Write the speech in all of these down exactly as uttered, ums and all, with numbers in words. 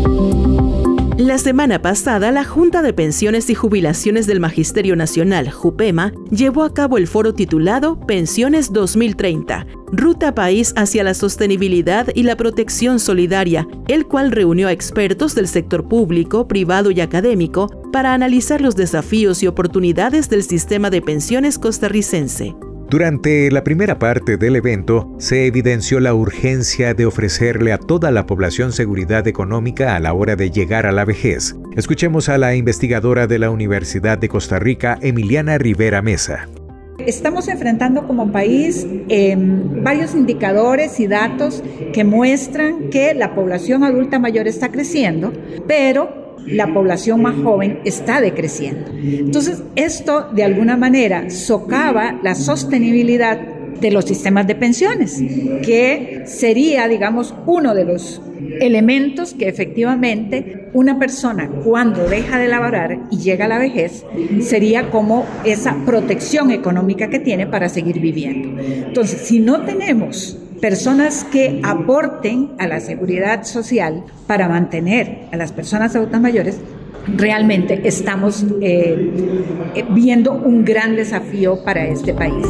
La semana pasada, la Junta de Pensiones y Jubilaciones del Magisterio Nacional, JUPEMA, llevó a cabo el foro titulado Pensiones dos mil treinta, Ruta País hacia la Sostenibilidad y la Protección Solidaria, el cual reunió a expertos del sector público, privado y académico para analizar los desafíos y oportunidades del sistema de pensiones costarricense. Durante la primera parte del evento, se evidenció la urgencia de ofrecerle a toda la población seguridad económica a la hora de llegar a la vejez. Escuchemos a la investigadora de la Universidad de Costa Rica, Emiliana Rivera Mesa. Estamos enfrentando como país eh, varios indicadores y datos que muestran que la población adulta mayor está creciendo, pero la población más joven está decreciendo. Entonces, esto de alguna manera socava la sostenibilidad de los sistemas de pensiones, que sería, digamos, uno de los elementos que efectivamente una persona cuando deja de laborar y llega a la vejez, sería como esa protección económica que tiene para seguir viviendo. Entonces, si no tenemos personas que aporten a la seguridad social para mantener a las personas adultas mayores, realmente estamos eh, viendo un gran desafío para este país.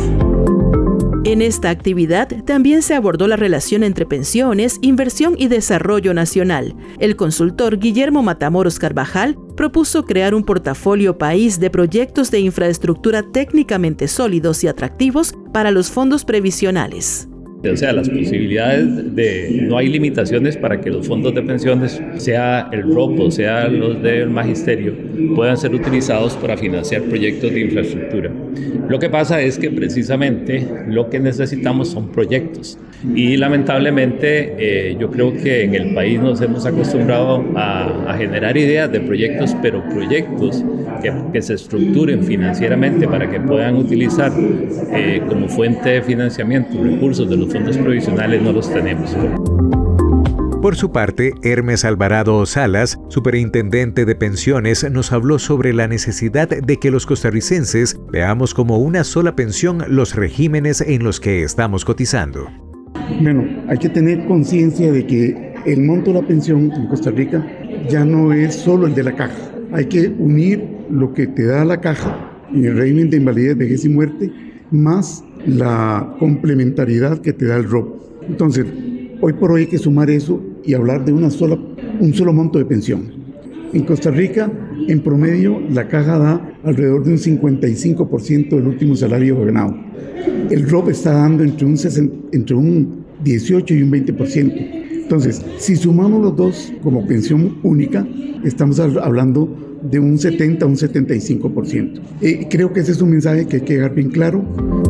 En esta actividad también se abordó la relación entre pensiones, inversión y desarrollo nacional. El consultor Guillermo Matamoros Carvajal propuso crear un portafolio país de proyectos de infraestructura técnicamente sólidos y atractivos para los fondos previsionales. O sea, las posibilidades de... No hay limitaciones para que los fondos de pensiones, sea el R O P O, sea los del magisterio, puedan ser utilizados para financiar proyectos de infraestructura. Lo que pasa es que precisamente lo que necesitamos son proyectos. Y lamentablemente eh, yo creo que en el país nos hemos acostumbrado a, a generar ideas de proyectos, pero proyectos que, que se estructuren financieramente para que puedan utilizar eh, como fuente de financiamiento recursos de los fondos provisionales no los tenemos. Por su parte, Hermes Alvarado Salas, superintendente de pensiones, nos habló sobre la necesidad de que los costarricenses veamos como una sola pensión los regímenes en los que estamos cotizando. Bueno, hay que tener conciencia de que el monto de la pensión en Costa Rica ya no es solo el de la caja. Hay que unir lo que te da la caja en el régimen de invalidez, vejez y muerte, más la complementariedad que te da el R O P. Entonces, hoy por hoy hay que sumar eso y hablar de una sola, un solo monto de pensión. En Costa Rica, en promedio, la caja da alrededor de un cincuenta y cinco por ciento del último salario ganado. El R O P está dando entre un, sesenta, entre un dieciocho y un veinte por ciento. Entonces, si sumamos los dos como pensión única, estamos hablando de un setenta a un setenta y cinco por ciento. Eh, creo que ese es un mensaje que hay que dejar bien claro.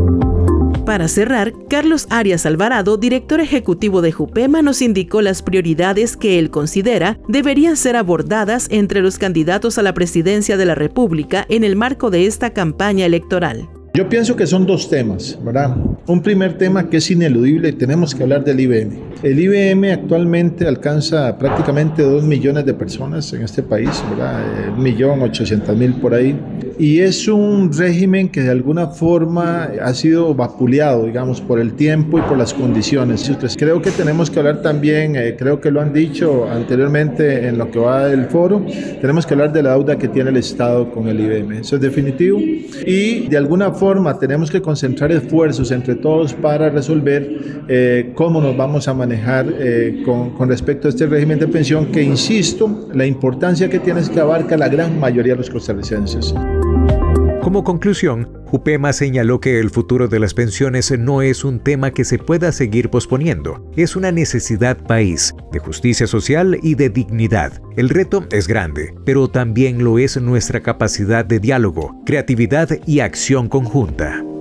Para cerrar, Carlos Arias Alvarado, director ejecutivo de JUPEMA, nos indicó las prioridades que él considera deberían ser abordadas entre los candidatos a la presidencia de la República en el marco de esta campaña electoral. Yo pienso que son dos temas, ¿verdad? Un primer tema que es ineludible, tenemos que hablar del I B M. El I B M actualmente alcanza prácticamente dos millones de personas en este país, ¿verdad? Un millón ochocientos mil por ahí. Y es un régimen que de alguna forma ha sido vapuleado, digamos, por el tiempo y por las condiciones. Creo que tenemos que hablar también, eh, creo que lo han dicho anteriormente en lo que va del foro, tenemos que hablar de la deuda que tiene el Estado con el I B M. Eso es definitivo. Y de alguna forma tenemos que concentrar esfuerzos entre todos para resolver eh, cómo nos vamos a manejar eh, con, con respecto a este régimen de pensión que, insisto, la importancia que tiene es que abarca la gran mayoría de los costarricenses. Como conclusión, JUPEMA señaló que el futuro de las pensiones no es un tema que se pueda seguir posponiendo, es una necesidad país, de justicia social y de dignidad. El reto es grande, pero también lo es nuestra capacidad de diálogo, creatividad y acción conjunta.